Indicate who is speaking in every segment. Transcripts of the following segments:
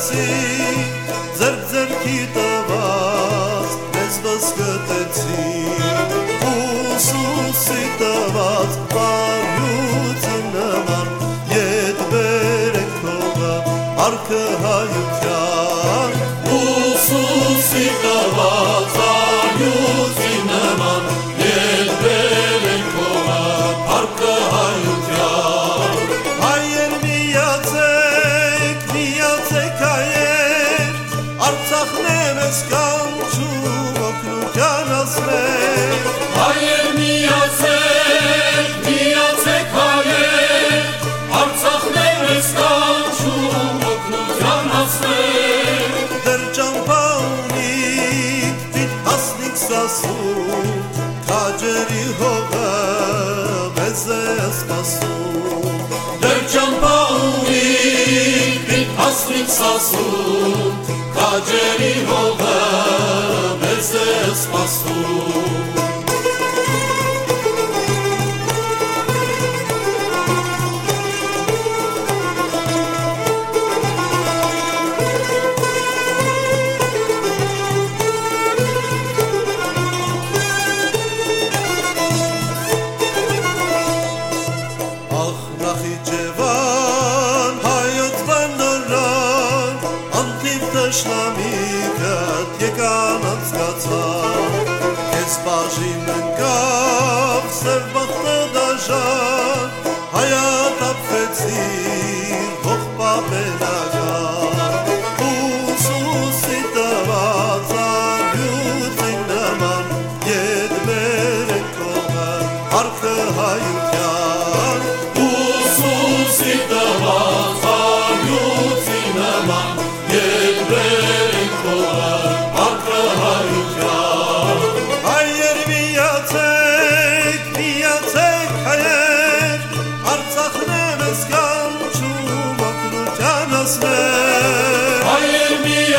Speaker 1: գնացի ձեր-ձերքի տված մեզ վսկտեցի Ուսուսի տված բարյուցին նման ետ բերենք հողը արքը հայության Ուսուսի տված բարյուցին նման ետ բերենք հողը արքը հայության Հայեր միացեք հայեր Արցախն է մեզ կանչում օգնության ասներ
Speaker 2: Հայեր միացեք հայեր Արցախն է մեզ կանչում օգնության ասներ
Speaker 1: Դեր ճամփա ունիք պիտ հասնիք սասում Քաջերի հողը մեզ է սպասում
Speaker 2: Դեր ճամփա ունիք պիտ հասնիք սասում Քաջերի հողը մեզ է սպասում
Speaker 1: Նախիջևան, հայոց բանորան, անթիվ թշնամիկըտ եկան անցկացան, կեզ բաժին ընկավ, սև բախտը դաժան, հայատապվեցիր, հող պապենական, ուսուսի տված արյուցին նման, ետ բերենք հողը, արքը հայության,
Speaker 2: Ուսուսի տված արյուցի նման ետ բերենք հողը արքը հայության
Speaker 1: Հայեր միացեք հայեր Արցախն է մեզ կանչում օգնության ասներ
Speaker 2: Հայեր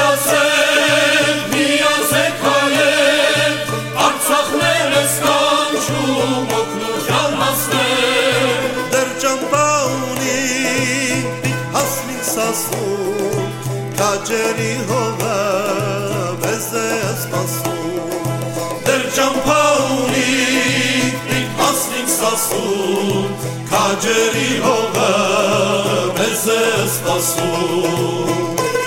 Speaker 2: միացեք հայեր Արցախն է մեզ կանչում օգնության ասներ
Speaker 1: Դեր ճամփա ունիք պիտ հասնիք սասում Քաջերի հողը մեզ է սպասում
Speaker 2: Դեր ճամփա ունիք պիտ հասնիք սասում Քաջերի հողը մեզ է սպասում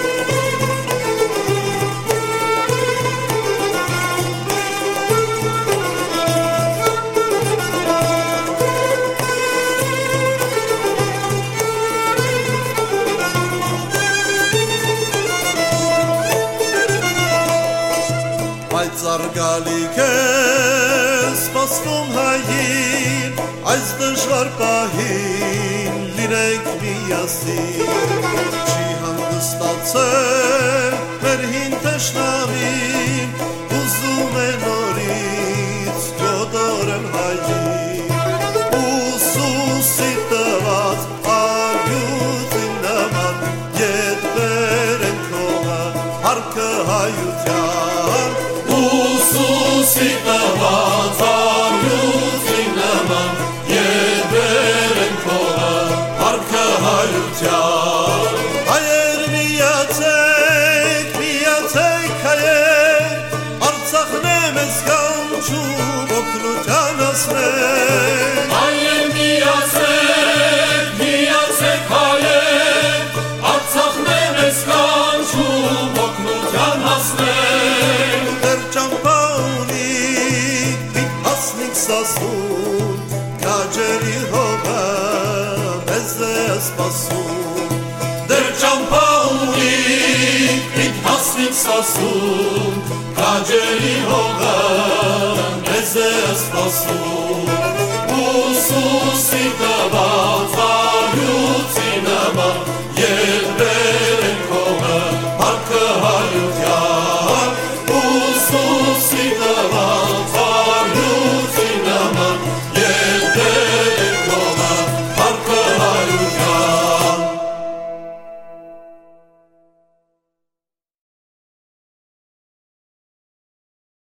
Speaker 1: Պայծառ գալիք է սպասվում հային Այս դժվար պահին լինենք միասին Չի հանգստացել մեր հին թշնամին Ուզում է նորից գոդորել հային Ուսուսի տված արյուցին նման Ետ բերենք հողը արքը հայության
Speaker 2: Ուսուսի տված արյուցի նման ետ բերենք հողը արքը հայության
Speaker 1: Հայեր միացեք հայեր Արցախն է մեզ կանչում օգնության ասներ
Speaker 2: Հայեր միացեք հայեր Արցախն է մեզ կանչում օգնության ասներ
Speaker 1: Դեր ճամփա ունիք պիտ հասնիք սասում Քաջերի հողը մեզ է սպասում
Speaker 2: Դեր ճամփա ունիք պիտ հասնիք սասում Քաջերի հողը մեզ է սպասում Ուսուսի տված